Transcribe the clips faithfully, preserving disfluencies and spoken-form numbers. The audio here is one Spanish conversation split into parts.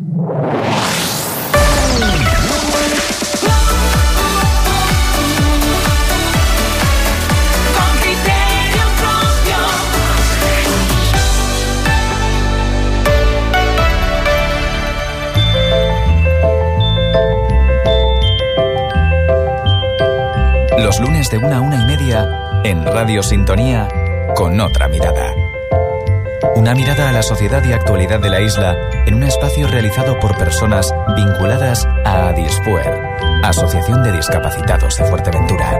Los lunes de una a una y media en Radio Sintonía con otra mirada. Una mirada a la sociedad y actualidad de la isla en un espacio realizado por personas vinculadas a Adispuer, Asociación de Discapacitados de Fuerteventura.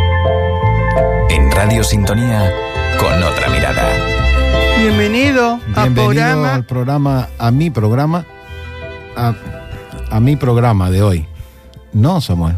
En Radio Sintonía con otra mirada. Bienvenido, Bienvenido programa. al programa, a mi programa, a, a mi programa de hoy. No, Samuel.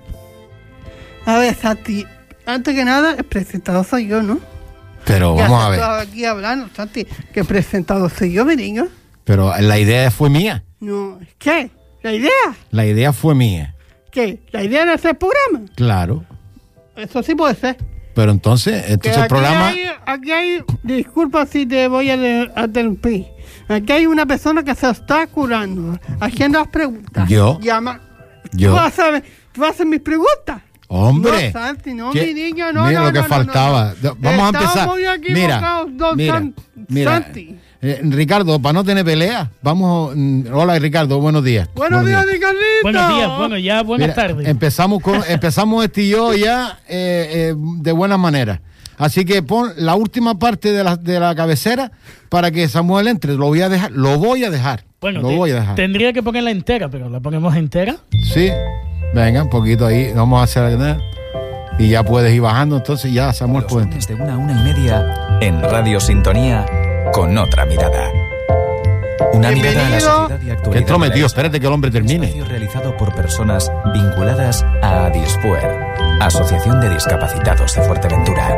A ver, Santi, antes que nada, el presentador soy yo, ¿no? Pero Ya vamos a estás ver. aquí hablando, Santi, que el presentador soy yo, mi niño. Pero la idea fue mía. No, ¿qué? ¿La idea? La idea fue mía. ¿Qué? ¿La idea de hacer programa? Claro. Eso sí puede ser. Pero entonces, Que entonces el aquí programa... Hay, aquí hay, disculpa si te voy a de- a interrumpir. Aquí hay una persona que se está curando, haciendo las preguntas. ¿Yo? Llama. Yo. ¿Tú vas a, ver- tú vas a hacer mis preguntas? Hombre, No, Santi, no, ¿qué? mi niño, no, mira no, lo que no, no, faltaba. no, no. Vamos a empezar. Estamos muy Mira, equivocados, don mira, San- mira. Santi. Eh, Ricardo, para no tener pelea, vamos. mm, Hola, Ricardo, buenos días. Buenos días, Ricardito. Buenos días, bueno, ya buenas Mira, tardes. Empezamos con, empezamos este y yo ya eh, eh, de buena manera. Así que pon la última parte de la, de la cabecera para que Samuel entre. Lo voy a dejar, lo voy a dejar. Bueno, lo te- voy a dejar. tendría que ponerla entera, pero la ponemos entera. Sí, venga, un poquito ahí. Vamos a hacer. Y ya puedes ir bajando, entonces ya Samuel Los puede. lunes de una a una y media en Radio Sintonía con otra mirada. Una mirada a la sociedad y Que actualidad. entró de la metido, isla. espérate que el hombre Un termine. espacio realizado por personas vinculadas a Adispuer, Asociación de Discapacitados de Fuerteventura.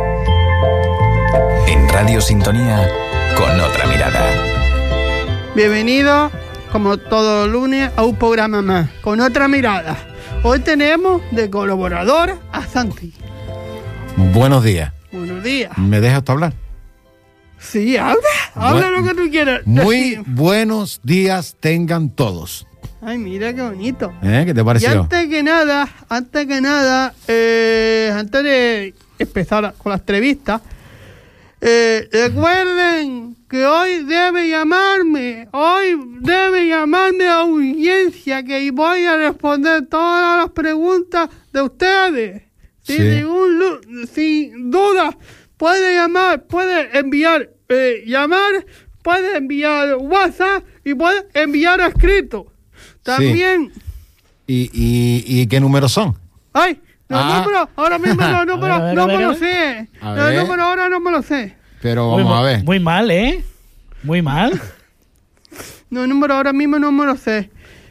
En Radio Sintonía con otra mirada. Bienvenido, como todo lunes, a un programa más, con otra mirada. Hoy tenemos de colaboradora a Santi. Buenos días. Buenos días. ¿Me dejas tú hablar? Sí, habla, habla Bu- lo que tú quieras. Muy decir. buenos días tengan todos. Ay, mira qué bonito. ¿Eh? ¿Qué te Y pareció? antes que nada, antes que nada, eh, antes de empezar con la entrevista, eh, recuerden que hoy debe llamarme, hoy debe llamarme a audiencia, que voy a responder todas las preguntas de ustedes. Sin Sí. ningún lu- sin duda, puede llamar, puede enviar, eh, llamar, puede enviar WhatsApp y puede enviar escrito. También. ¿Y, y, y qué números son? Ay, los Ah. números, ahora mismo los números, A ver, a ver, no a me ver, a lo ver. sé. A Los ver. números ahora no me lo sé. Pero Muy vamos ma- a ver. Muy mal, ¿eh? Muy mal. Los números ahora mismo no me lo sé.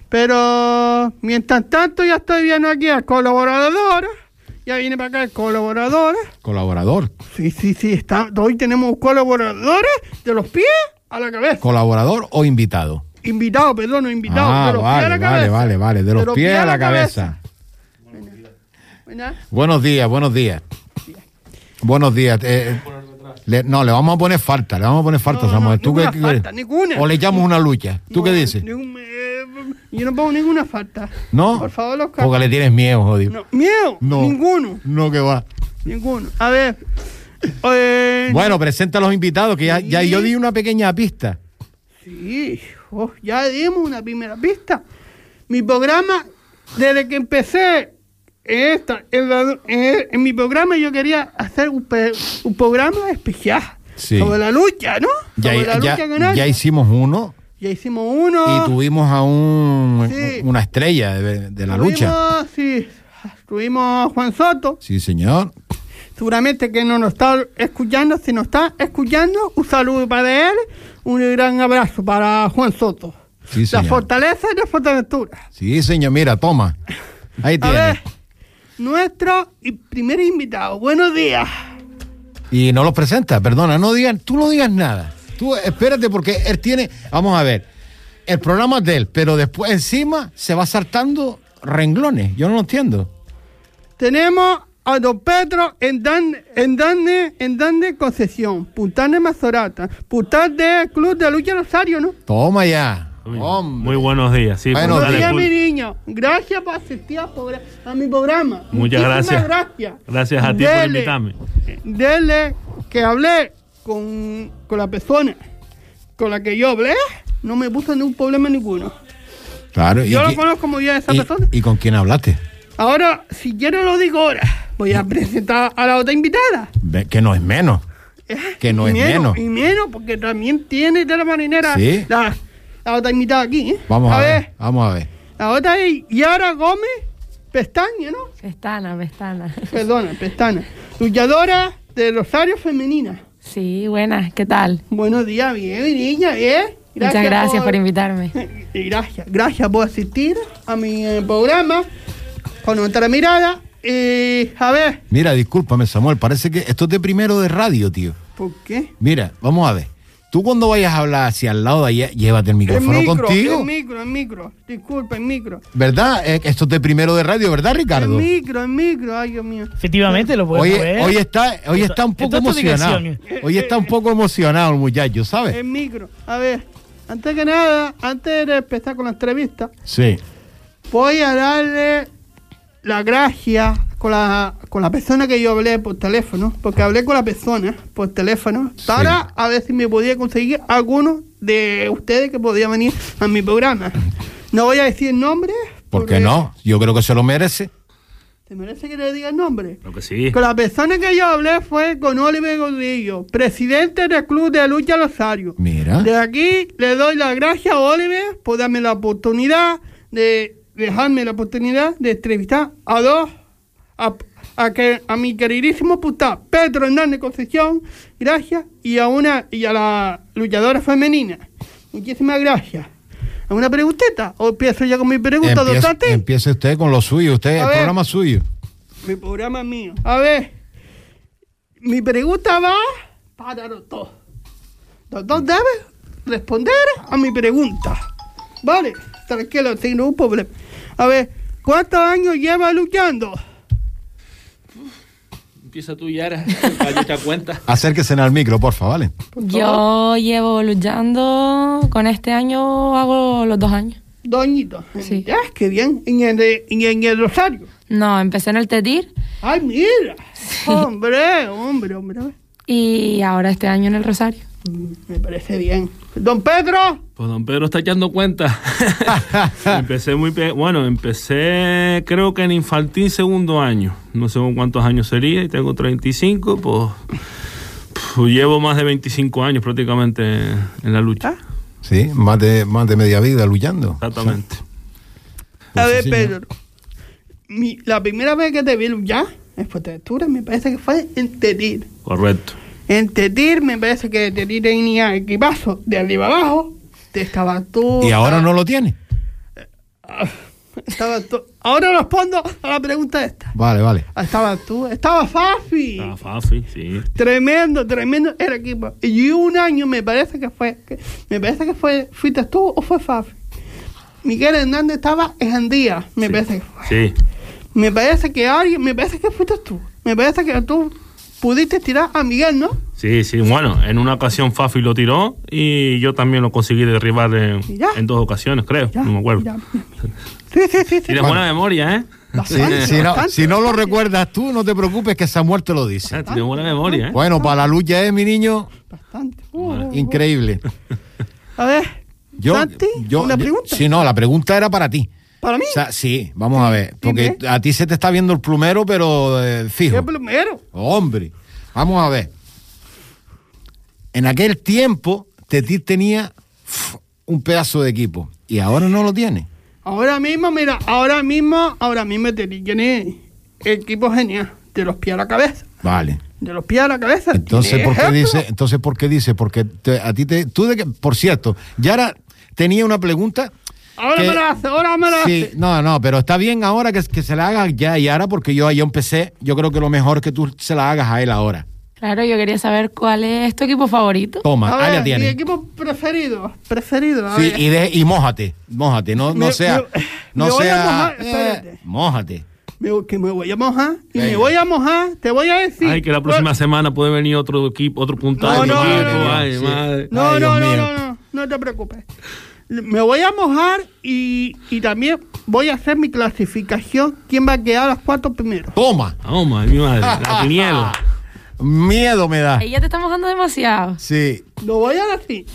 Pero mientras tanto ya estoy viendo aquí al colaborador. Ya viene para acá el colaborador. Colaborador. Sí, sí, sí. Está, hoy tenemos colaboradores de los pies a la cabeza. ¿Colaborador o invitado? Invitado, perdón, no invitado. Ah, de los pies a vale, la vale, cabeza. vale, vale. De los pies a la cabeza. ¿Verdad? Buenos días, buenos días. Buenos días. eh, le- no, le vamos a poner falta, le vamos a poner falta, No, Samuel. no, ¿Tú qué ninguna quieres? falta, ninguna. O le echamos una lucha. ¿Tú No, qué dices? ningún- eh, yo no pongo ninguna falta. ¿No? Por favor, los Porque le tienes miedo, jodido. No, miedo, No. ninguno, No, que va. ninguno. A ver, eh, Bueno, presenta a los invitados, que ya, ya Sí. yo di una pequeña pista. sí, oh, ya dimos una primera pista. Mi programa, desde que empecé en, esta, en, la- en- en mi programa, yo quería hacer un, pe- un programa especial Sí. sobre la lucha, ¿no? Ya, sobre la ya- lucha canaria. ya hicimos uno Ya hicimos uno. y tuvimos a un, Sí. una estrella de, de la Tuvimos- lucha. Sí, tuvimos a Juan Soto. Sí, señor. Seguramente que no nos está escuchando. Si nos está escuchando, un saludo para él, un gran abrazo para Juan Soto. Sí, La señor. fortaleza de Fuerteventura. Sí, señor. Mira, toma. Ahí A tiene. ver, nuestro i- primer invitado. Buenos días. Y no los presenta, perdona, no digan, tú no digas nada. Tú espérate porque él tiene, vamos a ver, el programa es de él, pero después encima se va saltando renglones. Yo no lo entiendo. Tenemos a don Pedro en Dan, en Dande, en Dande Concesión, Puntán de Mazorata, Puntán del Club de Lucha Rosario, ¿no? Toma ya. Hombre. Muy buenos días. Sí, Buenos Buenos dale, días, Pul- mi niño. Gracias por asistir a, pogra- a mi programa. Muchas Muchísimas gracias. gracias. Gracias a ti por Dele, invitarme. Dele que hablé con, con la persona con la que yo hablé, no me puso ningún problema ninguno. Claro. ¿y Yo lo qui- conozco muy bien a esa y- persona. ¿Y con quién hablaste? Ahora, si quiero lo digo ahora. Voy a presentar a la otra invitada. Ve- Que no es menos. Que no Y es menos. Y menos, porque también tiene de la marinera Sí. la, la otra invitada aquí. ¿eh? Vamos a, ver. Vamos a ver. La otra es Yara Gómez Pestaña, ¿no? Pestana, pestana. Perdona, Pestaña. Luchadora de Rosario Femenina. Sí, buenas, ¿qué tal? Buenos días, bien, mi niña, ¿eh? Muchas gracias por invitarme. Y gracias, gracias por asistir a mi eh, programa con otra mirada. Y a ver, Mira, discúlpame, Samuel, parece que esto es de primero de radio, tío. ¿por qué? Mira, vamos a ver. Tú cuando vayas a hablar hacia al lado de allá, llévate el micrófono el micro, contigo. el micro, el micro. Disculpa, el micro. ¿Verdad? Eh, Esto es de primero de radio, ¿verdad, El Ricardo? micro, el micro, ay Dios mío. Efectivamente, lo puedes Hoy, ver. hoy está, hoy está un poco Esto es tu emocionado. dirección. Hoy está un poco emocionado el muchacho, ¿sabes? El micro. A ver, antes que nada, antes de empezar con la entrevista, Sí. voy a darle la gracia con la, con la persona que yo hablé por teléfono, porque hablé con la persona por teléfono, para a ver si me podía conseguir alguno de ustedes que podía venir a mi programa. No voy a decir el nombre. ¿Por porque qué no? Yo creo que se lo merece. ¿Te merece que le diga el nombre? Creo que sí. Con la persona que yo hablé fue con Oliver Gordillo, presidente del Club de Lucha Rosario. Mira. De aquí le doy las gracias a Oliver por darme la oportunidad de dejarme la oportunidad de entrevistar a dos, a, a, que, a mi queridísimo puta Pedro Hernández Concepción, gracias, y a una y a la luchadora femenina. Muchísimas gracias. ¿Alguna preguntita? ¿O empiezo ya con mi pregunta, Empiece, doctor? empiece usted con lo suyo, usted, A el ver. programa es suyo. Mi programa es mío. A ver, mi pregunta va para los dos. Los dos deben responder a mi pregunta. Vale, tranquilo, sin ningún problema. A ver, ¿cuántos años lleva luchando? Empieza tú, Yara, para yo echar cuenta. Acérquese al micro, porfa, ¿vale? Yo llevo luchando, con este año hago los dos años. Doñito. Sí. Ya, qué bien. En el, en, en el Rosario. No, empecé en el Tetir Ay, mira. Hombre, hombre, hombre. y ahora este año en el Rosario. Mm, Me parece bien. Don Pedro. Pues don Pedro está echando cuenta. Empecé muy... Pe bueno, empecé creo que en infantil segundo año. No sé con cuántos años sería y tengo treinta y cinco, pues... pues llevo más de veinticinco años prácticamente en la lucha. Ah. Sí, más de, más de media vida luchando. Exactamente. Pues A ver, sí, señor. Pedro. Mi, la primera vez que te vi luchar en Fuerteventura me parece que fue en Tetir. Correcto. En Tetir me parece que Tetir tenía equipazo de arriba abajo. Te estaba tú. ¿Y ahora no lo tiene? Estaba tú. Ahora respondo a la pregunta esta. Vale, vale. Estaba tú. Estaba Fafi. Ah, Fafi, sí. Tremendo, tremendo el equipo. Y un año me parece que fue. Que, me parece que fue. ¿Fuiste tú o fue Fafi? Miguel Hernández estaba en Andía. Me Sí. parece que fue. Sí. Me parece que alguien. Me parece que fuiste tú. Me parece que tú pudiste tirar a Miguel, ¿no? Sí, sí. Bueno, en una ocasión Fafi lo tiró y yo también lo conseguí derribar en, Ya. en dos ocasiones, creo. Ya, no me acuerdo. ya, ya. Sí, sí, sí. sí. Tienes Bueno. buena memoria, ¿eh? Sí, Bastante, si, no, bastante, si no lo bastante. recuerdas tú, no te preocupes que Samuel te lo dice. Ah, Tienes buena memoria, ¿eh? Bueno, para la lucha es, mi niño, Bastante. Uh, increíble. A ver. Yo, Santi, yo, una pregunta. Sí, no, la pregunta era para ti. Para mí. O sea, sí, vamos a ver. Porque Dime. a ti se te está viendo el plumero, pero eh, fijo. ¿Qué plumero? Hombre, vamos a ver. En aquel tiempo, Tetir tenía uf, un pedazo de equipo y ahora no lo tiene. Ahora mismo, mira, ahora mismo, ahora mismo te tiene equipo genial. De los pies a la cabeza. Vale. De los pies a la cabeza. Entonces, ¿Tiene ¿por qué ejemplo? dice? Entonces, ¿por qué dice? Porque te- a ti te, tú de que, por cierto, Yara tenía una pregunta. Ahora que- me la hace, ahora me la Sí, hace. no, no, pero está bien ahora que, que se la haga ya Yara, porque yo yo empecé. Yo creo que lo mejor es que tú se la hagas a él ahora. Claro, yo quería saber cuál es tu equipo favorito. Toma, A ahí ver, la mi tienes. equipo preferido, preferido. A Sí, ver. y, de, y mójate, mójate, no, no Me- sea, me- no me voy a sea, mojar, eh, espérate. mójate. Me, que me voy a mojar y Venga. me voy a mojar, te voy a decir. Ay, que la próxima semana puede venir otro equipo, otro puntal. No, no, de no, equipo. no, no. Ay, Sí. madre. No, Ay, no, Dios no, mío. no, no, no te preocupes. Me voy a mojar y, y también voy a hacer mi clasificación. ¿Quién va a quedar a los cuatro primeros? Toma. Toma, mi madre, la quiniela. Miedo me da. Ella te está mojando demasiado. Sí. Lo voy a decir.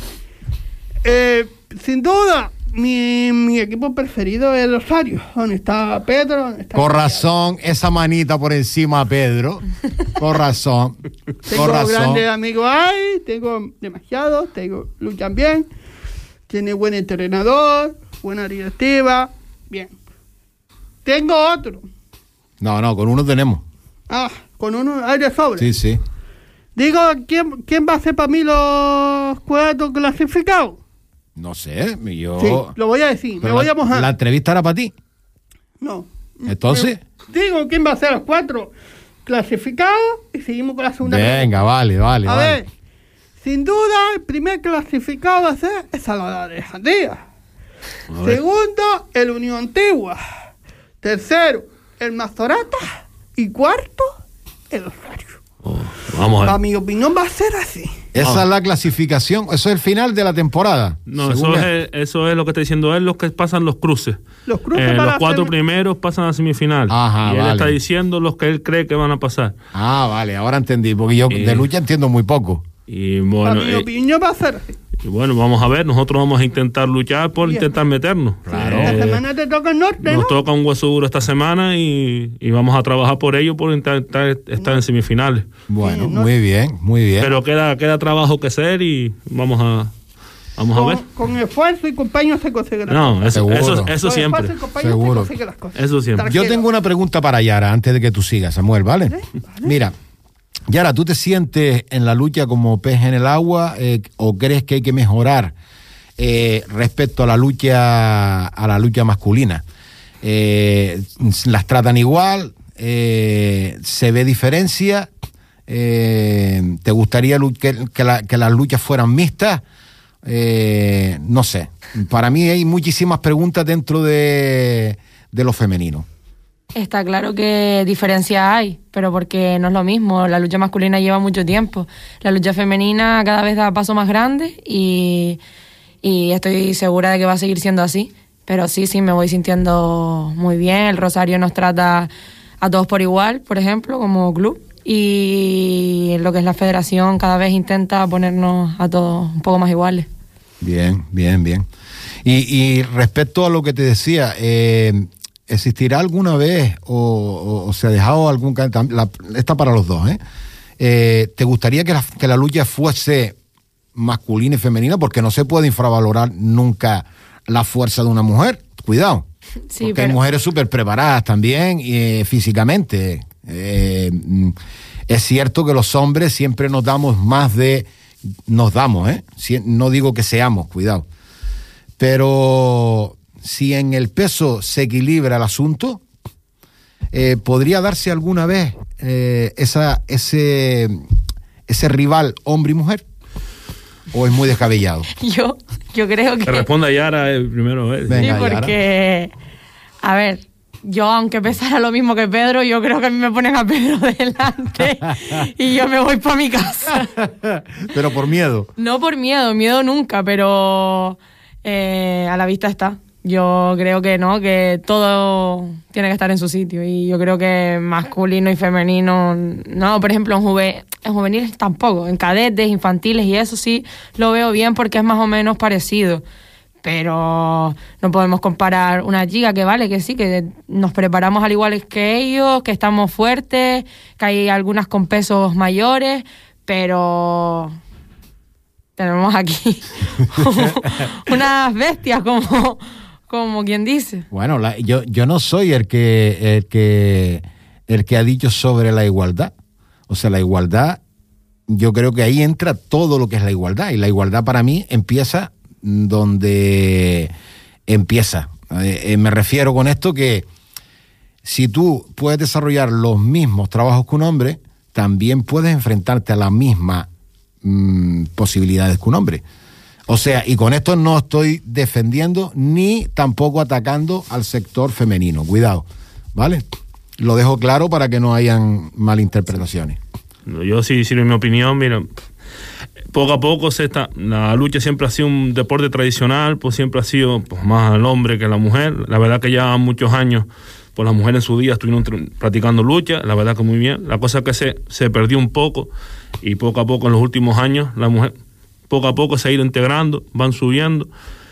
Eh, sin duda, mi, mi equipo preferido es Rosario. Donde está Pedro. Donde está Con razón, esa manita por encima, Pedro. Con razón. Tengo Con razón. grandes amigos ahí, tengo demasiados, tengo, luchan bien, tiene buen entrenador, buena directiva, bien. Tengo otro. No, no, con uno tenemos. Ah, con uno hay de sobre. Sí, sí. Digo, ¿quién, quién va a ser para mí los cuatro clasificados? No sé, yo... Sí, lo voy a decir, me Pero voy la, a mojar. ¿La entrevista era para ti? No. Entonces... Me- digo, ¿quién va a ser los cuatro clasificados? Y seguimos con la segunda. Venga, vale, vale, A vale. ver, sin duda, el primer clasificado va a ser el Salvador de Alejandría. A ver. Segundo, el Unión Antigua. Tercero, el Mazorata. Y cuarto, el Rosario. Oh, vamos a Para ver. mi opinión va a ser así. Esa Ah. es la clasificación, eso es el final de la temporada. No, según eso la- es, eso es lo que está diciendo él, los que pasan los cruces. Los cruces Eh, van los a cuatro ser- primeros pasan a semifinal. Ajá, y él vale. está diciendo los que él cree que van a pasar. Ah, vale, ahora entendí, porque yo Eh. de lucha entiendo muy poco. Y Para bueno, mi eh, opinión va a ser así. y bueno, vamos a ver, nosotros vamos a intentar luchar por Bien. intentar meternos. Claro. Eh, La semana te toca el norte, ¿no? nos toca un hueso duro esta semana y, y vamos a trabajar por ello, por intentar estar en semifinales. Bueno, Sí, no- muy bien, muy bien. Pero queda, queda trabajo que hacer y vamos a, vamos a ver. Con, con esfuerzo y compañía se consigue las No, cosas. eso, Seguro. eso, eso Con siempre. esfuerzo y compañía Seguro. se consigue las cosas. Eso siempre. Yo Tranquilo. tengo una pregunta para Yara antes de que tú sigas, Samuel, ¿vale? Mira, Yara, ¿tú te sientes en la lucha como pez en el agua eh, o crees que hay que mejorar eh, respecto a la lucha a la lucha masculina? Eh, ¿Las tratan igual? Eh, ¿Se ve diferencia? Eh, ¿Te gustaría lu- que, que la- que las luchas fueran mixtas? Eh, no sé. Para mí hay muchísimas preguntas dentro de, de lo femenino. Está claro que diferencia hay, pero porque no es lo mismo. La lucha masculina lleva mucho tiempo. La lucha femenina cada vez da paso más grande y, y estoy segura de que va a seguir siendo así. Pero sí, sí, me voy sintiendo muy bien. El Rosario nos trata a todos por igual, por ejemplo, como club. Y lo que es la federación cada vez intenta ponernos a todos un poco más iguales. Bien, bien, bien. Y, y respecto a lo que te decía, eh, ¿existirá alguna vez o, o, o se ha dejado algún... ca- tam- La, esta para los dos, ¿eh? Eh, ¿Te gustaría que la, que la lucha fuese masculina y femenina? Porque no se puede infravalorar nunca la fuerza de una mujer. Cuidado. Sí, porque hay pero- mujeres súper preparadas también eh, físicamente. Eh, mm, es cierto que los hombres siempre nos damos más de... Nos damos, ¿eh? Si- no digo que seamos, cuidado. Pero si en el peso se equilibra el asunto, eh, ¿podría darse alguna vez eh, esa, ese, ese rival hombre y mujer? ¿O es muy descabellado? Yo, yo creo que... Que responda Yara eh, primero. eh. Venga, sí, porque, a ver, yo aunque pesara lo mismo que Pedro, yo creo que a mí me ponen a Pedro delante y yo me voy para mi casa. Pero por miedo. No por miedo, miedo nunca, pero eh, a la vista está. Yo creo que no, que todo tiene que estar en su sitio y yo creo que masculino y femenino, no, por ejemplo en, juve, en juveniles tampoco, en cadetes, infantiles y eso sí lo veo bien porque es más o menos parecido, pero no podemos comparar una chica que vale, que sí, que nos preparamos al igual que ellos, que estamos fuertes, que hay algunas con pesos mayores, pero... tenemos aquí unas bestias, como, como quien dice. Bueno, la- yo, yo no soy el que, el que el que ha dicho sobre la igualdad. O sea, la igualdad, yo creo que ahí entra todo lo que es la igualdad. Y la igualdad para mí empieza donde empieza. Eh, eh, me refiero con esto que si tú puedes desarrollar los mismos trabajos que un hombre, también puedes enfrentarte a la misma mm, posibilidades que un hombre. O sea, y con esto no estoy defendiendo ni tampoco atacando al sector femenino. Cuidado, ¿vale? Lo dejo claro para que no hayan malinterpretaciones. No, yo sí, sí, en mi opinión, mira, poco a poco se está, la lucha siempre ha sido un deporte tradicional, pues siempre ha sido pues, más al hombre que a la mujer. La verdad que ya muchos años, pues las mujeres en su día estuvieron practicando lucha, la verdad que muy bien. La cosa es que se, se perdió un poco y poco a poco en los últimos años la mujer poco a poco se ha ido integrando, van subiendo.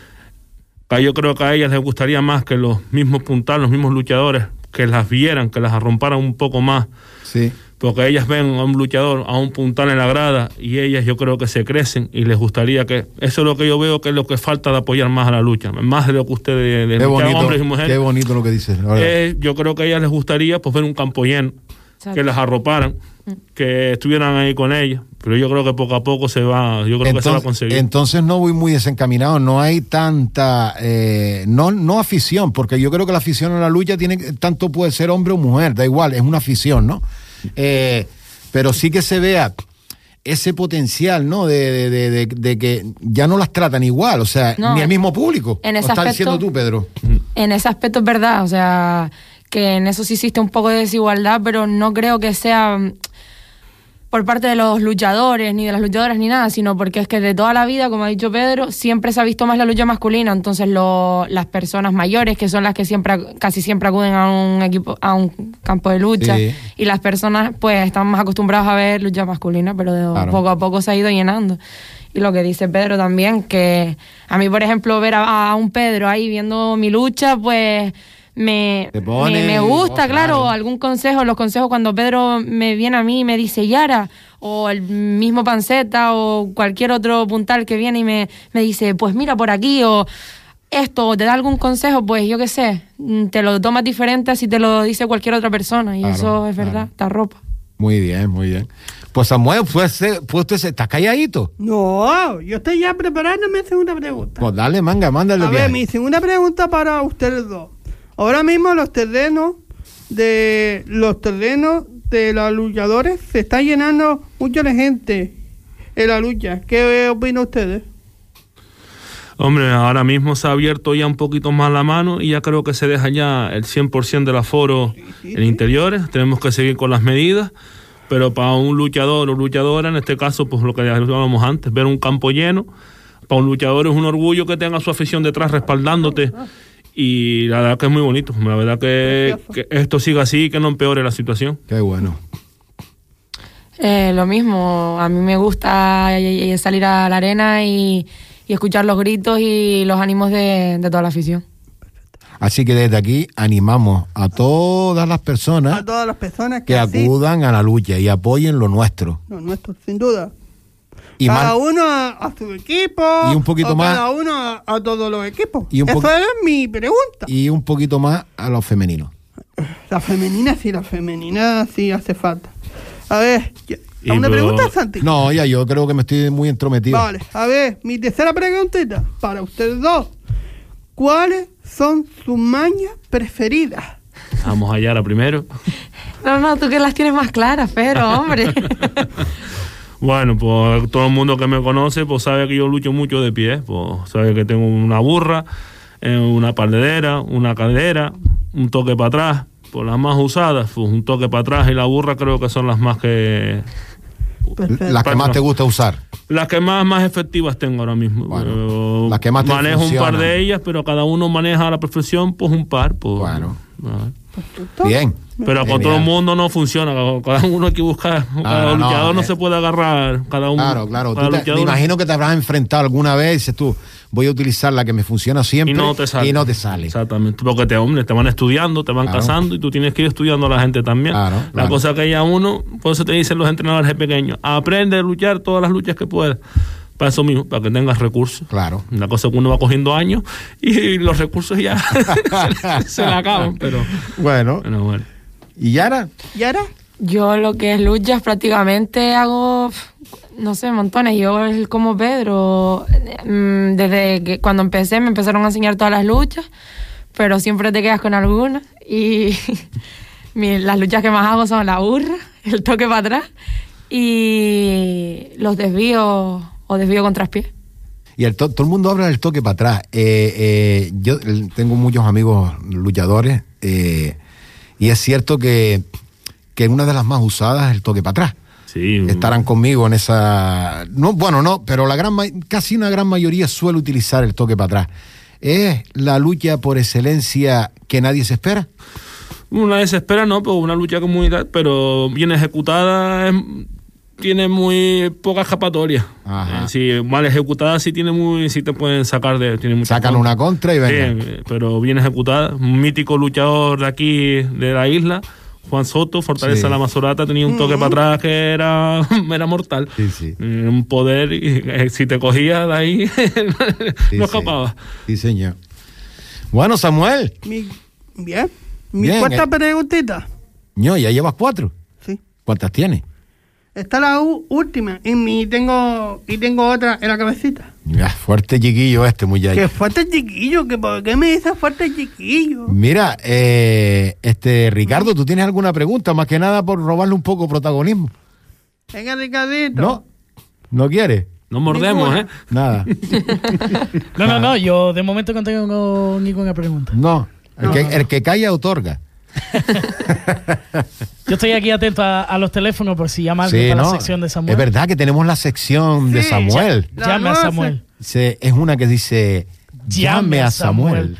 Yo creo que a ellas les gustaría más que los mismos puntales, los mismos luchadores, que las vieran, que las arromparan un poco más. Sí. Porque ellas ven a un luchador, a un puntal en la grada, y ellas yo creo que se crecen y les gustaría que... Eso es lo que yo veo que es lo que falta de apoyar más a la lucha, más de lo que ustedes, de, de luchar hombres y mujeres. Qué bonito lo que dices. Eh, yo creo que a ellas les gustaría pues ver un campo lleno, exacto, que las arroparan, que estuvieran ahí con ellas, pero yo creo que poco a poco se va, yo creo entonces, que se va a conseguir. Entonces no voy muy desencaminado, no hay tanta, eh, no, no afición, porque yo creo que la afición a la lucha tiene, tanto puede ser hombre o mujer, da igual, es una afición, ¿no? Eh, pero sí que se vea ese potencial, ¿no? De, de, de, de, de que ya no las tratan igual, o sea, no, ni el mismo público. En ese lo estás aspecto, diciendo tú, Pedro. En ese aspecto es verdad, o sea, que en eso sí existe un poco de desigualdad, pero no creo que sea por parte de los luchadores, ni de las luchadoras, ni nada, sino porque es que de toda la vida, como ha dicho Pedro, siempre se ha visto más la lucha masculina, entonces lo, las personas mayores, que son las que siempre, casi siempre acuden a un equipo, a un campo de lucha, sí, y las personas pues están más acostumbradas a ver lucha masculina, pero de, claro, poco a poco se ha ido llenando. Y lo que dice Pedro también, que a mí, por ejemplo, ver a, a un Pedro ahí viendo mi lucha, pues... Me, me, me gusta, oh, claro, claro, algún consejo, los consejos cuando Pedro me viene a mí y me dice Yara, o el mismo Panceta, o cualquier otro puntal que viene y me, me dice, pues mira por aquí, o esto, o te da algún consejo, pues yo qué sé, te lo tomas diferente a si te lo dice cualquier otra persona, y claro, eso es verdad, claro, te arropa. Muy bien, muy bien. Pues Samuel, pues, pues usted está calladito. No, yo estoy ya preparándome mi segunda pregunta. Pues dale, manga, mándale. A ver, mi segunda pregunta para ustedes dos. Ahora mismo los terrenos de los terrenos de los luchadores se está llenando mucha gente en la lucha. ¿Qué opinan ustedes? Hombre, ahora mismo se ha abierto ya un poquito más la mano y ya creo que se deja ya el cien por ciento del aforo, sí, sí, en sí, interiores. Tenemos que seguir con las medidas, pero para un luchador o luchadora, en este caso, pues lo que ya hablábamos antes, ver un campo lleno, para un luchador es un orgullo que tenga su afición detrás respaldándote. Y la verdad que es muy bonito, la verdad que, que esto siga así y que no empeore la situación. Qué bueno. Eh, lo mismo, a mí me gusta salir a la arena y, y escuchar los gritos y los ánimos de, de toda la afición. Así que desde aquí animamos a todas las personas, a todas las personas que, que acudan a la lucha y apoyen lo nuestro. Lo nuestro, sin duda. Y cada más, uno a, a su equipo, y un poquito o más, cada uno a, a todos los equipos. Y un Eso po- es mi pregunta. Y un poquito más a los femeninos. La femenina sí, la femenina sí hace falta. A ver, ¿a una pero... pregunta, Santi? No, ya yo creo que me estoy muy entrometido. Vale, a ver, mi tercera preguntita para ustedes dos. ¿Cuáles son sus mañas preferidas? Vamos allá, la primero. No, no, tú que las tienes más claras, pero hombre. Bueno, pues todo el mundo que me conoce pues sabe que yo lucho mucho de pie, pues sabe que tengo una burra, eh, una paldera, una cadera, un toque para atrás. Pues las más usadas, pues un toque para atrás y la burra creo que son las más que... Perfecto. Las que más te gusta usar. Las que más, más efectivas tengo ahora mismo. Bueno, las que más te manejo funcionan. Un par de ellas, pero cada uno maneja a la perfección pues un par. Pues, bueno. Perfecto. Bien. Pero con todo el mundo no funciona. Cada uno hay que buscar. No, cada no, luchador no, no se puede agarrar. Cada uno. Claro, claro. Cada Tú te, luchador... me imagino que te habrás enfrentado alguna vez y dices tú, voy a utilizar la que me funciona siempre y no te sale. Y no te sale. Exactamente. Porque te, hombre, te van estudiando, te van claro. casando y tú tienes que ir estudiando a la gente también. Claro, la claro. cosa que ya uno, por eso te dicen los entrenadores pequeños, aprende a luchar todas las luchas que puedas. Para eso mismo, para que tengas recursos. Claro. La cosa es que uno va cogiendo años y los recursos ya se le acaban. Pero bueno. bueno, bueno. ¿Y Yara? ¿Yara? Yo lo que es luchas prácticamente hago, no sé, montones. Yo como Pedro, desde que cuando empecé me empezaron a enseñar todas las luchas, pero siempre te quedas con algunas. Y mi, las luchas que más hago son la burra, el toque para atrás y los desvíos o desvío con traspiés. Y el to- todo el mundo habla del toque para atrás. Eh, eh, yo tengo muchos amigos luchadores eh, y es cierto que, que una de las más usadas es el toque para atrás. Sí. estarán conmigo en esa... No, bueno, no, pero la gran ma- casi una gran mayoría suele utilizar el toque para atrás. ¿Es la lucha por excelencia que nadie se espera? Una desespera, no, pues una lucha comunitaria, pero bien ejecutada es, tiene muy poca escapatoria. Ajá. Eh, sí, mal ejecutada sí tiene muy, sí te pueden sacar de, tiene mucha Sacan contra. una contra y venga. Sí, pero bien ejecutada. Un mítico luchador de aquí, de la isla, Juan Soto, Fortaleza Sí. La Mazorata, tenía un toque para atrás que era, era mortal. Sí, sí. Eh, Un poder, y, eh, si te cogía de ahí, Sí, no sí. escapaba. Sí, señor. Bueno, Samuel. Mi, bien. Mi Bien, cuarta eh. preguntita. No, ya llevas cuatro. Sí. ¿Cuántas tienes? Esta es la u- última. Y, mi, tengo, y tengo otra en la cabecita. Ya, fuerte chiquillo este, muy ya. Que fuerte chiquillo. Que ¿Por qué me dices fuerte chiquillo? Mira, eh, este Ricardo, ¿tú tienes alguna pregunta? Más que nada por robarle un poco protagonismo. Venga, Ricardito. ¿No? ¿No quieres? No mordemos, Ninguna. ¿eh? Nada. No, no, no, yo de momento no tengo ninguna pregunta. No. El, que, el que calla otorga. Yo estoy aquí atento a, a los teléfonos por si llama alguien Sí, para no. la sección de Samuel. Es verdad que tenemos la sección de Sí, Samuel. La Llame a nueva Samuel. Se- es una que dice llame a Samuel.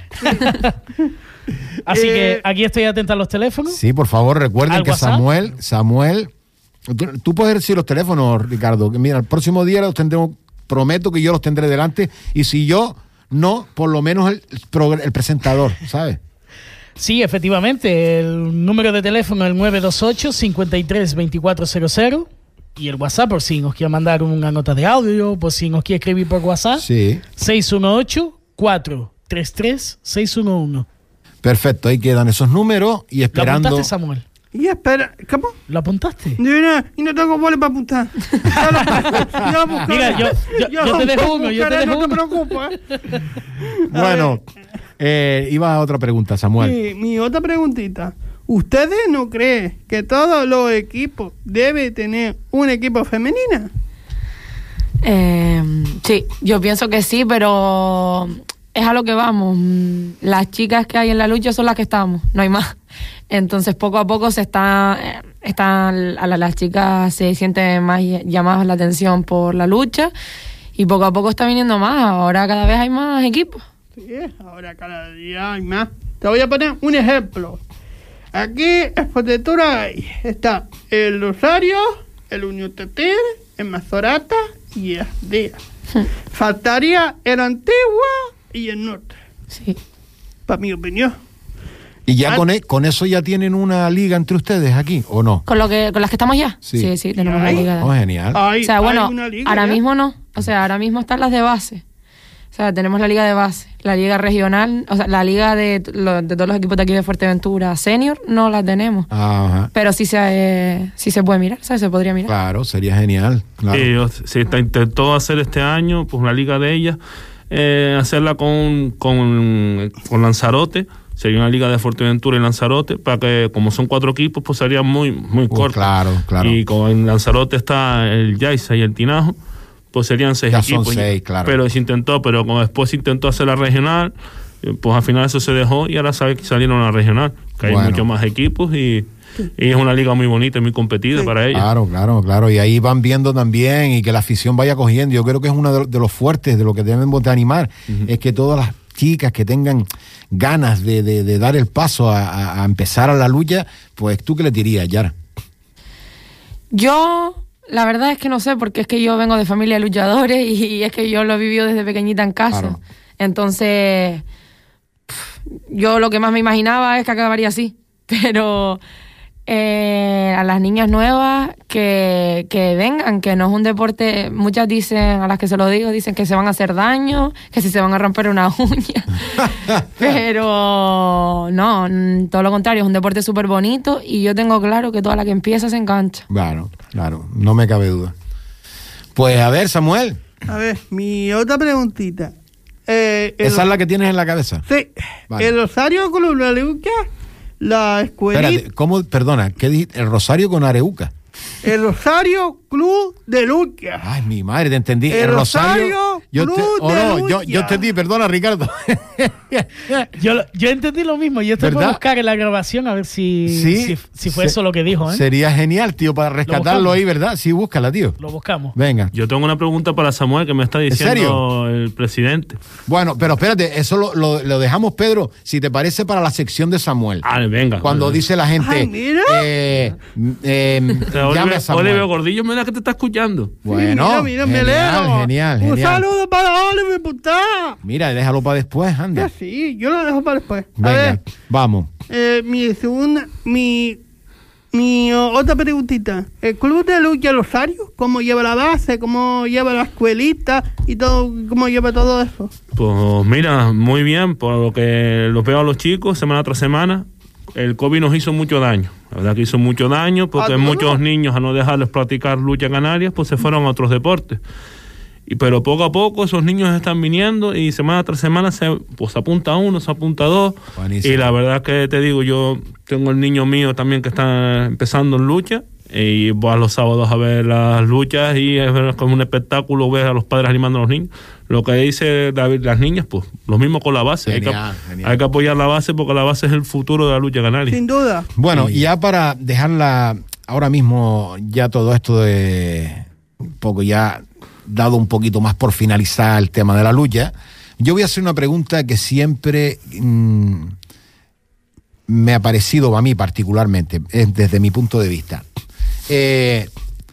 Así Eh, que aquí estoy atento a los teléfonos. Sí, por favor, recuerden ¿Al que WhatsApp? Samuel, Samuel, tú, tú puedes decir los teléfonos, Ricardo, que mira, el próximo día los tendremos, prometo que yo los tendré delante, y si yo no, por lo menos el, progr- el presentador, ¿sabes? Sí, efectivamente. El número de teléfono es el nueve dos ocho, cincuenta y tres, veinticuatro cero cero. Y el WhatsApp, por si nos quiere mandar una nota de audio, por si nos quiere escribir por WhatsApp, Sí, seis uno ocho, cuatro tres tres, seis uno uno. perfecto, ahí quedan esos números y ¿Lo esperando. apuntaste, Samuel? Y espera. ¿Cómo? ¿Lo apuntaste? De verdad, y no tengo boles para apuntar. Ya lo- ya lo buscaré. Mira, yo- yo- yo lo te dejo uno, yo te buscaré, dejo no te uno. preocupes. ¿eh? A Bueno, eh, iba a otra pregunta, Samuel. Mi, mi otra preguntita. ¿Ustedes no creen que todos los equipos deben tener un equipo femenina? Eh, sí, yo pienso que sí, pero es a lo que vamos. Mm, Las chicas que hay en la lucha son las que estamos, no hay más. Entonces, poco a poco se está, eh, están, a la- las chicas se sienten más ll- llamadas la atención por la lucha y poco a poco está viniendo más. Ahora cada vez hay más equipos. Sí, ahora cada día hay más. Te voy a poner un ejemplo. Aquí en Fuerteventura hay- está el Rosario, el Unión Tetir, el Mazorata y el Día. Faltaría el Antigua y el Norte, Sí. para mi opinión. ¿Y ya Ah. con, e- con eso ya tienen una liga entre ustedes aquí, o no? ¿Con, lo que, ¿Con las que estamos ya? Sí. Sí, sí, tenemos una Ay. liga. Oh, genial. Hay, O sea, bueno, hay una liga ahora ya. mismo no. O sea, ahora mismo están las de base. O sea, tenemos la liga de base, la liga regional, o sea, la liga de, lo- de todos los equipos de aquí de Fuerteventura senior, no la tenemos. Ajá. Pero sí se, eh, sí se puede mirar, ¿sabes? Se podría mirar. Claro, sería genial. Claro. Sí, yo- se está- intentó hacer este año, pues la liga de ellas, eh, hacerla con, con, con Lanzarote. Sería una liga de Fuerteventura y Lanzarote, para que, como son cuatro equipos, pues sería muy, muy Uh, corto. claro, claro. Y como en Lanzarote está el Yaiza y el Tinajo, pues serían seis Ya son equipos. seis, claro. Pero se intentó, pero como después se intentó hacer la regional, eh, pues al final eso se dejó y ahora sabe que salieron a la regional, que hay Bueno. muchos más equipos y, y es una liga muy bonita y muy competida Sí. para ellos. Claro, claro, claro. Y ahí van viendo también y que la afición vaya cogiendo. Yo creo que es uno de, de los fuertes, de lo que debemos de animar, es que todas las chicas que tengan ganas de, de- de dar el paso a, a- a empezar a la lucha, pues tú qué le dirías, Yara. Yo, la verdad es que no sé, porque es que yo vengo de familia de luchadores y es que yo lo he vivido desde pequeñita en casa. Claro. Entonces, pf, yo lo que más me imaginaba es que acabaría así. Pero eh, a las niñas nuevas que, que vengan, que no es un deporte, muchas dicen, a las que se lo digo, dicen que se van a hacer daño, que si se van a romper una uña. Pero no, mm, todo lo contrario, es un deporte súper bonito y yo tengo claro que toda la que empieza se engancha. Claro, claro, no me cabe duda. Pues a ver, Samuel, A ver, mi otra preguntita. Eh, el- esa es la que tienes en la cabeza. Sí, Vale. el Rosario con la Lucha, la escuelita. Espérate, ¿cómo? Perdona, ¿qué dijiste? El Rosario con Areuca. El Rosario Club de Lucha. Ay, mi madre, te entendí. El Rosario yo Club te, oh, de no, yo, Lucha. yo entendí, perdona, Ricardo. Yo, yo entendí lo mismo. Yo tengo que ¿Verdad? buscar en la grabación a ver si, Sí, si, si fue se- eso lo que dijo. ¿eh? Sería genial, tío, para rescatarlo buscamos. ahí, ¿verdad? Sí, búscala, tío. Lo buscamos. Venga. Yo tengo una pregunta para Samuel que me está diciendo serio? el presidente. Bueno, pero espérate, eso lo, lo, lo dejamos, Pedro, si te parece, para la sección de Samuel. Ah, venga. Cuando vale. dice la gente, Ay, mira. eh, eh, O sea, llame a Oliver, Samuel. Oliver Gordillo, mira que te está escuchando. Bueno, mira, mira, me genial, leo. genial, Un genial. saludo para Oliver, puta. Mira, déjalo para después, anda. Ya sí, yo lo dejo para después. A Venga, ver, vamos. eh, mi segunda, mi, mi oh, otra preguntita. ¿El Club de Lucha Rosario? ¿Cómo lleva la base? ¿Cómo lleva la escuelita? Y todo, ¿cómo lleva todo eso? Pues mira, muy bien, por lo que los veo a los chicos semana tras semana. El COVID nos hizo mucho daño, la verdad que hizo mucho daño, porque ¿A todos? muchos niños, a no dejarles practicar lucha en Canarias, pues se fueron a otros deportes. Y pero poco a poco esos niños están viniendo y semana tras semana se pues apunta uno, se apunta dos. Buenísimo. Y la verdad que te digo, yo tengo el niño mío también que está empezando en lucha y voy a los sábados a ver las luchas y es ver como un espectáculo ver a los padres animando a los niños. Lo que dice David, las niñas, pues lo mismo con la base. Genial, hay, que, genial. hay que apoyar la base porque la base es el futuro de la lucha canaria. Sin duda. Bueno, Sí. y ya para dejarla ahora mismo, ya todo esto de un poco ya dado un poquito más por finalizar el tema de la lucha, yo voy a hacer una pregunta que siempre mmm, me ha parecido a mí particularmente, es desde mi punto de vista. Eh,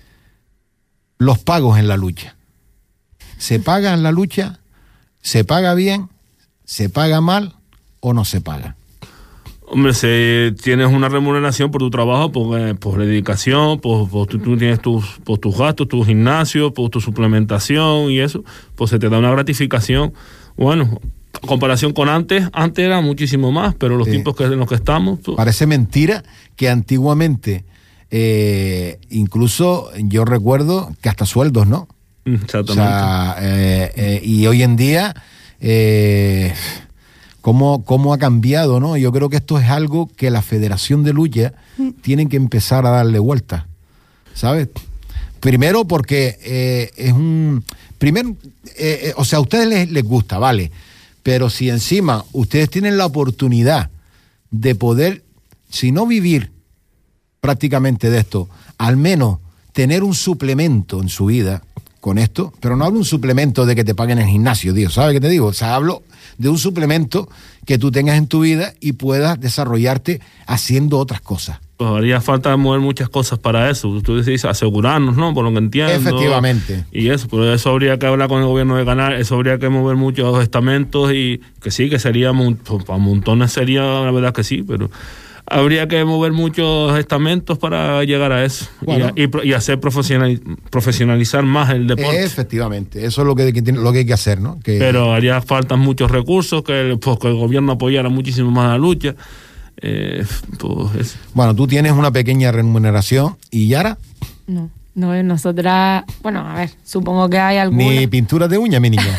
los pagos en la lucha. ¿Se paga en la lucha? ¿Se paga bien? ¿Se paga mal o no se paga? Hombre, si tienes una remuneración por tu trabajo, por, eh, por dedicación, por, por tú, tú tienes tus, por tus gastos, tu gimnasio, por tu suplementación y eso, pues se te da una gratificación. Bueno, en comparación con antes, antes era muchísimo más, pero los Sí. tiempos que, en los que estamos... pues, Parece mentira que antiguamente, eh, incluso yo recuerdo que hasta sueldos, ¿no? exactamente. O sea, eh, eh, y hoy en día, eh, ¿cómo, cómo ha cambiado, ¿no? Yo creo que esto es algo que la Federación de Lucha tiene que empezar a darle vuelta, ¿sabes? Primero porque eh, es un... Primero, eh, eh, o sea, a ustedes les, les gusta, vale, pero si encima ustedes tienen la oportunidad de poder, si no vivir prácticamente de esto, al menos tener un suplemento en su vida con esto, pero no hablo un suplemento de que te paguen en el gimnasio, tío, ¿sabes qué te digo? O sea, hablo de un suplemento que tú tengas en tu vida y puedas desarrollarte haciendo otras cosas. Pues haría falta mover muchas cosas para eso. Tú dices asegurarnos, ¿no? Por lo que entiendo. Efectivamente. Y eso, por eso habría que hablar con el gobierno de Canarias, eso habría que mover muchos estamentos y que sí, que sería, mon- pues, para montones sería, la verdad que sí, pero habría que mover muchos estamentos para llegar a eso. Bueno. y, y pro- y hacer profesional, profesionalizar más el deporte. Efectivamente, eso es lo que, que tiene- lo que hay que hacer, ¿no? Que, Pero haría falta muchos recursos, que, pues, que el gobierno apoyara muchísimo más la lucha. Eh, pues eso. Bueno, tú tienes una pequeña remuneración y Yara, No, no, nosotras, bueno, a ver, supongo que hay alguna. ni pintura de uña, mi niña.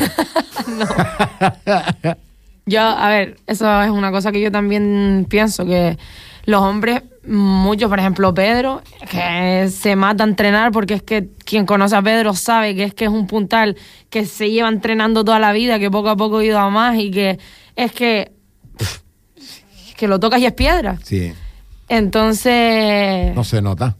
Yo, a ver, eso es una cosa que yo también pienso, que los hombres, muchos, por ejemplo, Pedro, que se mata a entrenar porque es que quien conoce a Pedro sabe que es que es un puntal que se lleva entrenando toda la vida, que poco a poco ha ido a más y que es que, pff, que lo tocas y es piedra. Sí, Entonces, no se nota.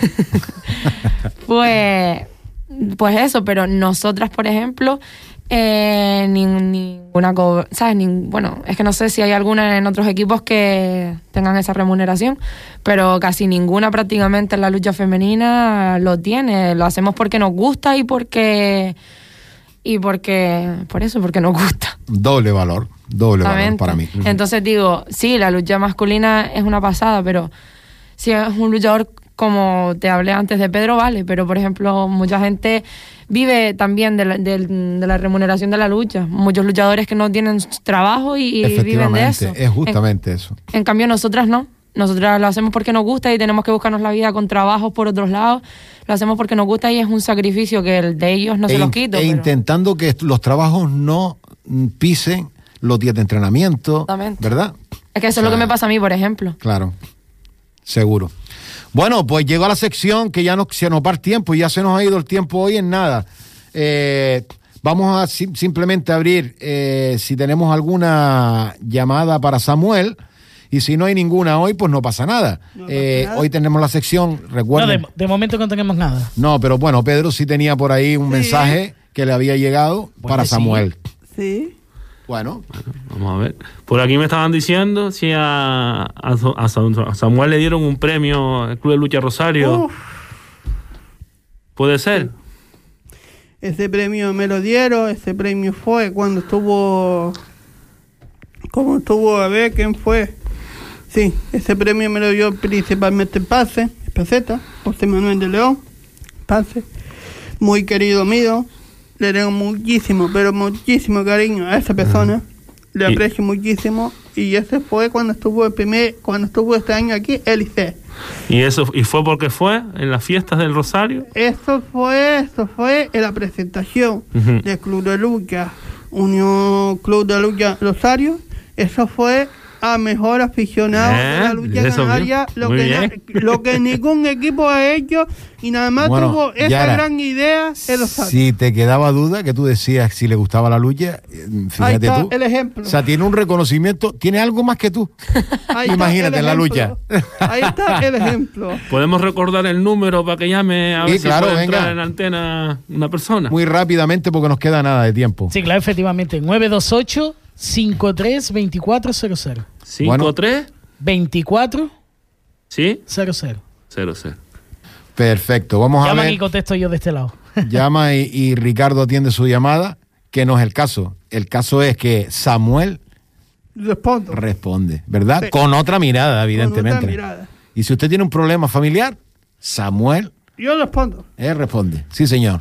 pues, pues eso, pero nosotras, por ejemplo, eh, ni- ninguna, co- ¿sabes? Ni- bueno, es que no sé si hay alguna en otros equipos que tengan esa remuneración, pero casi ninguna prácticamente en la lucha femenina lo tiene. Lo hacemos porque nos gusta y porque, y porque, por eso, porque nos gusta. Doble valor, doble valor Exactamente. para mí. Entonces digo, sí, la lucha masculina es una pasada, pero si es un luchador como te hablé antes de Pedro, vale, pero por ejemplo, mucha gente vive también de la, del- de la remuneración de la lucha. Muchos luchadores que no tienen trabajo y, y viven de Efectivamente, eso. es justamente eso. En, en cambio, nosotras no. Nosotras lo hacemos porque nos gusta y tenemos que buscarnos la vida con trabajos por otros lados. Lo hacemos porque nos gusta y es un sacrificio que el de ellos no e se los in- quito. e pero- intentando que est- los trabajos no mm, pisen los días de entrenamiento, Exactamente. ¿verdad? Es que eso O es lo que sea, me pasa a mí, por ejemplo. Claro, seguro. Bueno, pues llegó a la sección que ya no, se nos va el tiempo y ya se nos ha ido el tiempo hoy en nada. Eh, vamos a sim- simplemente abrir eh, si tenemos alguna llamada para Samuel. Y si no hay ninguna hoy, pues no pasa nada. No pasa Eh, nada. Hoy tenemos la sección, No, recuerden. de, de momento no tenemos nada. No, pero bueno, Pedro sí tenía por ahí un Sí. mensaje que le había llegado Bueno, para sí. Samuel. Sí. Bueno, Vamos a ver. Por aquí me estaban diciendo si a, a, a Samuel le dieron un premio al Club de Lucha Rosario. Uf, ¿Puede ser? ese premio me lo dieron, ese premio fue cuando estuvo... ¿Cómo estuvo? A ver, ¿quién fue? Sí, ese premio me lo dio principalmente Pase, Peseta, José Manuel de León, Pase, muy querido mío, le tengo muchísimo, pero muchísimo cariño a esa persona, le Y- aprecio muchísimo, y ese fue cuando estuvo el primer, cuando estuvo este año aquí, Eliseo. ¿Y eso y fue porque fue en las fiestas del Rosario? Eso fue, eso fue en la presentación Ujú. del Club de Lucha, Unión Club de Lucha Rosario. Eso fue a mejor aficionado Eh, de la lucha eso canaria, bien, lo muy que, bien. na- lo que ningún equipo ha hecho, y nada más Bueno, tuvo esa Yara, gran idea en Rosario. si te quedaba duda que tú decías si le gustaba la lucha, eh, Ahí fíjate está tú. el ejemplo. O sea, tiene un reconocimiento, tiene algo más que tú. Ahí está imagínate, el en la ejemplo. Ahí está el ejemplo. ¿Podemos recordar el número para que llame a Sí, ver si claro, puede venga. entrar en la antena una persona? Muy rápidamente porque nos queda nada de tiempo. Sí, claro, efectivamente. nueve dos ocho, cinco tres, dos cuatro cero cero. ¿cinco tres? veinticuatro ¿Sí? cero cero. cero cero. Perfecto, vamos a Llaman ver. y contesto yo de este lado. Llama y, y Ricardo atiende su llamada, que no es el caso. El caso es que Samuel Respondo. responde, ¿verdad? Sí. Con otra mirada, Con evidentemente. otra mirada. Y si usted tiene un problema familiar, Samuel Yo respondo. eh, responde. Sí, señor.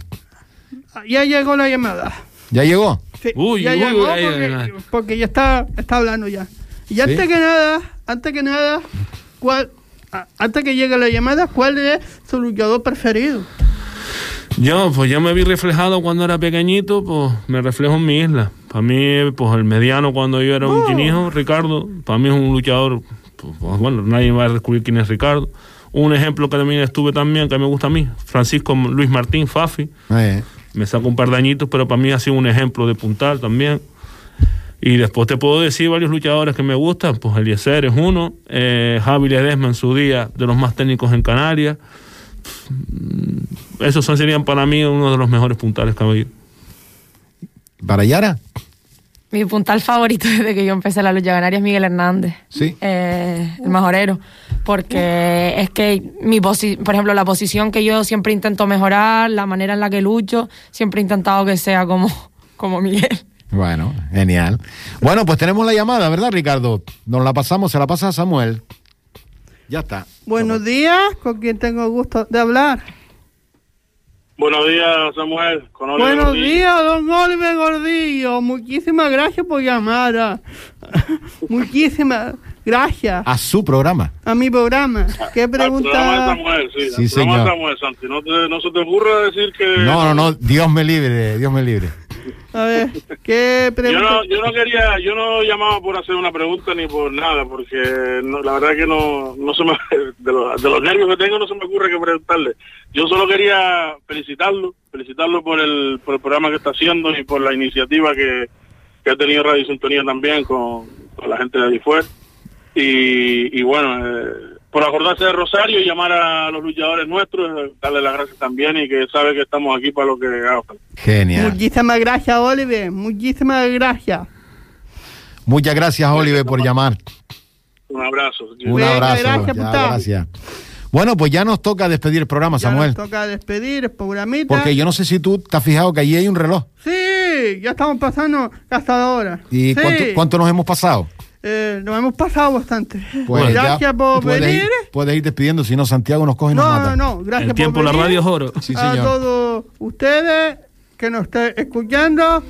Ya llegó la llamada. ¿Ya llegó? Sí, Uy, ya uy, llegó ay, porque, ay, ay. porque ya está, está hablando ya. Y ¿Sí? antes que nada, antes que nada, ¿cuál, a- antes que llegue la llamada, ¿cuál es su luchador preferido? Yo, pues ya me vi reflejado cuando era pequeñito, pues me reflejo en mi isla. Para mí, pues el mediano cuando yo era un Oh. chinijo, Ricardo, para mí es un luchador, pues, pues, bueno, nadie va a descubrir quién es Ricardo. Un ejemplo que también estuve también, que me gusta a mí, Francisco Luis Martín, Fafi. Eh, Me saco un par de añitos, pero para mí ha sido un ejemplo de puntal también. Y después te puedo decir varios luchadores que me gustan, pues Eliezer es uno, eh, Javi Ledesma en su día, de los más técnicos en Canarias. Mm, Esos son, serían para mí uno de los mejores puntales que ha habido. ¿Para Yara? Mi puntal favorito desde que yo empecé la lucha canaria es Miguel Hernández. Sí. Eh, el majorero. Porque es que, mi posi- por ejemplo, la posición que yo siempre intento mejorar, la manera en la que lucho, siempre he intentado que sea como, como Miguel. Bueno, genial. Bueno, pues tenemos la llamada, ¿verdad, Ricardo? Nos la pasamos, se la pasa a Samuel. Ya está. Buenos días, con quien tengo el gusto de hablar. Buenos días, Samuel. Con Oliver Buenos Gordillo. días, don Oliver Gordillo. Muchísimas gracias por llamar. ah. Muchísimas gracias A su programa. a mi programa. ¿Qué Al programa de pregunta? Samuel, sí. Sí, al programa señor. de Samuel, Santi. No, te- no se te ocurra decir que... No, no, no, Dios me libre, Dios me libre. A ver, ¿qué Yo pregunta? no, yo no quería, yo no llamaba por hacer una pregunta ni por nada, porque no, la verdad que no, no se me, de los, de los nervios que tengo no se me ocurre que preguntarle. Yo solo quería felicitarlo, felicitarlo por el, por el programa que está haciendo y por la iniciativa que, que ha tenido Radio Sintonía también con, con la gente de Adifuer. Y, y bueno, eh, por acordarse de Rosario y llamar a los luchadores nuestros, eh, darle las gracias también y que sabe que estamos aquí para lo que haga falta. Genial. Muchísimas gracias, Oliver. Muchísimas gracias. Muchas gracias, Oliver, por llamar. Un abrazo. Un Venga, abrazo. gracias, Ya, puta. gracias. Bueno, pues ya nos toca despedir el programa, Ya Samuel. nos toca despedir el programita. Porque yo no sé si tú te has fijado que allí hay un reloj. Sí, ya estamos pasando hasta la hora. ¿Y Sí. cuánto, cuánto nos hemos pasado? Eh, nos hemos pasado bastante. Pues ya gracias por puedes venir. Ir, puedes ir despidiendo, si no Santiago nos coge y nos No, mata. no, no, gracias El tiempo por en la venir. radio es oro. Sí, a señor. todos ustedes que nos estén escuchando.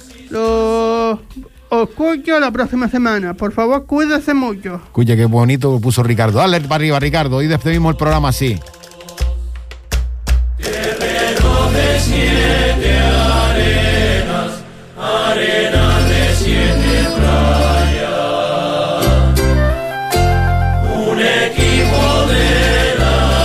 Los os escucho la próxima semana. Por favor, cuídense mucho. Escucha, qué bonito que puso Ricardo. Dale para arriba, Ricardo. Hoy despedimos el programa así. Un equipo de la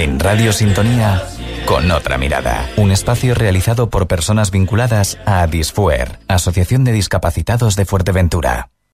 En Radio Sintonía, con otra mirada. Un espacio realizado por personas vinculadas a Disfuer, Asociación de Discapacitados de Fuerteventura.